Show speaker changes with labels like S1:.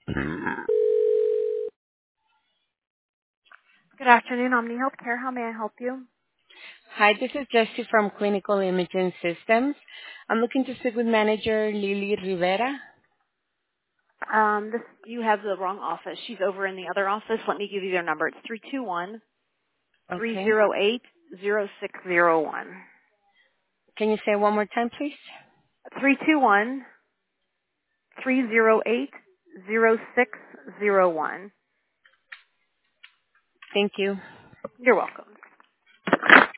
S1: Good afternoon, Omni Healthcare. How may I help you?
S2: Hi, this is Jessie from Clinical Imaging Systems. I'm looking to speak with manager Lily Rivera.
S1: You have the wrong office. She's over in the other office. Let me give you their number. It's 321
S2: Okay.
S1: 308 0601.
S2: Can you say it one more time, please?
S1: 321 308 0601.
S2: Thank you.
S1: You're welcome.